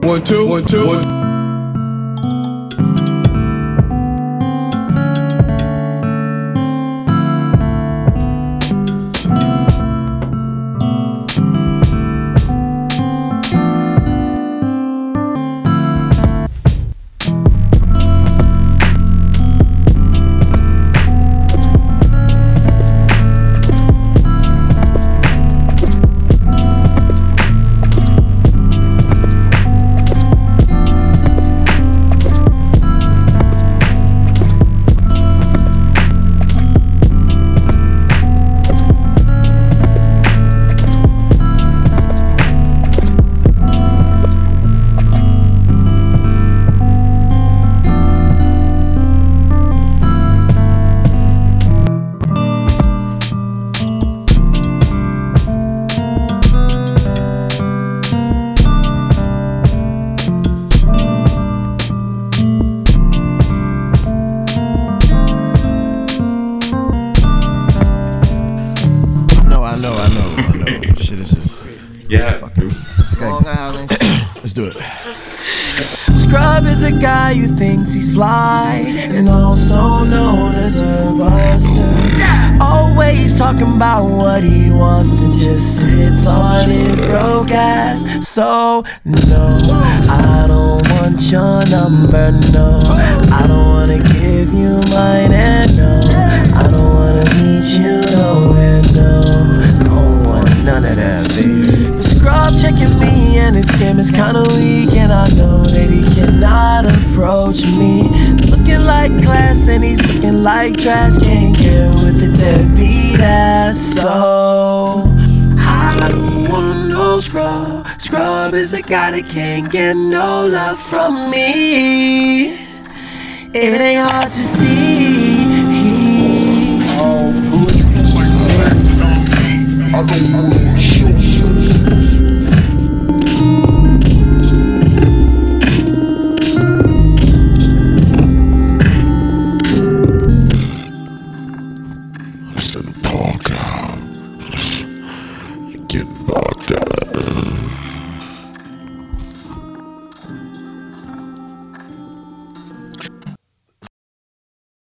One, two, one, two, one. I know. Shit is just fucking Long Island. Let's do it. Scrub is a guy who thinks he's fly and also known as a buster. Always talking about what he wants and just sits on his broke ass. So no, I don't want your number, no. I don't wanna give you mine, and no, I don't wanna meet you nowhere, no. Don't want none of that, baby. The scrub checking me and his game is kinda weak, and I know that he cannot approach me. Looking like class and he's looking like trash. Can't get with the deadbeat ass. So I don't want no scrub. Scrub is a guy that can't get no love from me. It ain't hard to see. Listen, talk out. Get knocked out.